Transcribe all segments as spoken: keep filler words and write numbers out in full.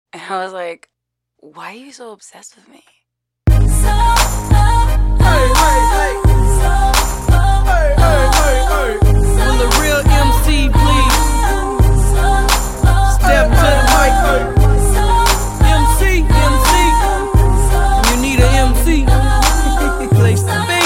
And I was like, why are you so obsessed with me? Hey, hey, hey. Hey, hey, hey, hey. Will the real M C please step to the mic? M C, M C. You need an M C. Place to be.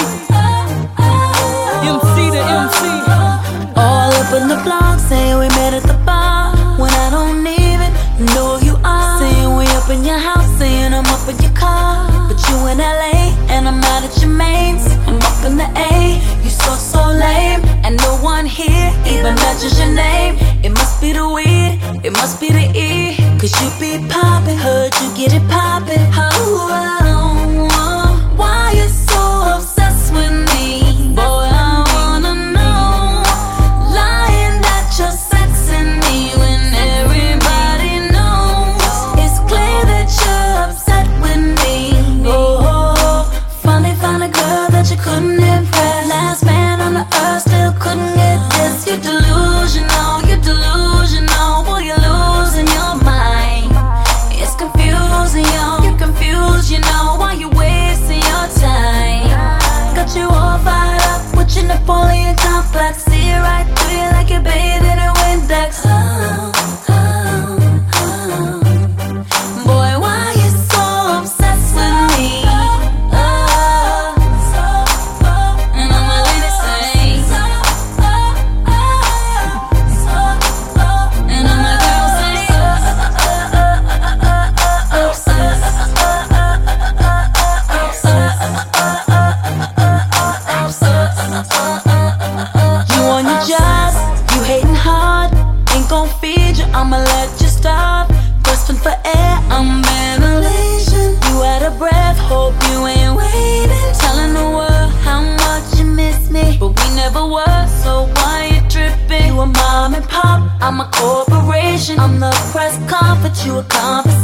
M C to M C. All up in the blog saying we met at the bar when I don't even know who you are. Saying we up in your house, saying I'm up in your car, but you in L A and I'm out at your mains. I'm up in the A, you so so lame, and no one here even mentions your name. It must be the weed, it must be the E, cause you be poppin', heard you get it poppin'. Oh, oh, oh, why you so obsessed with me? Boy, I wanna know. Lying that you're sexing me when everybody knows. It's clear that you're upset with me. Oh, finally found a girl that you couldn't impress. Last man on the earth still couldn't get this. You're delusional, you're delusional. Boy, you're losing your mind. It's confusing, yo, you're confused, you know. Why you wasting your time? Got you all fired up with your Napoleon complex. See it right through you like you're bathed in a Windex. Oh, oh, oh. Boy, why you so obsessed with me? Oh, and all my ladies say, and all my girls say, you on your job, you hating hard, ain't gon' feed you, I'ma let you starve. Grasping for air, I'm ventilation. You out of breath, hope you ain't waiting. Telling the world how much you miss me, but we never were, so why you tripping? You a mom and pop, I'm a corporation. I'm the press conference, you a conversation.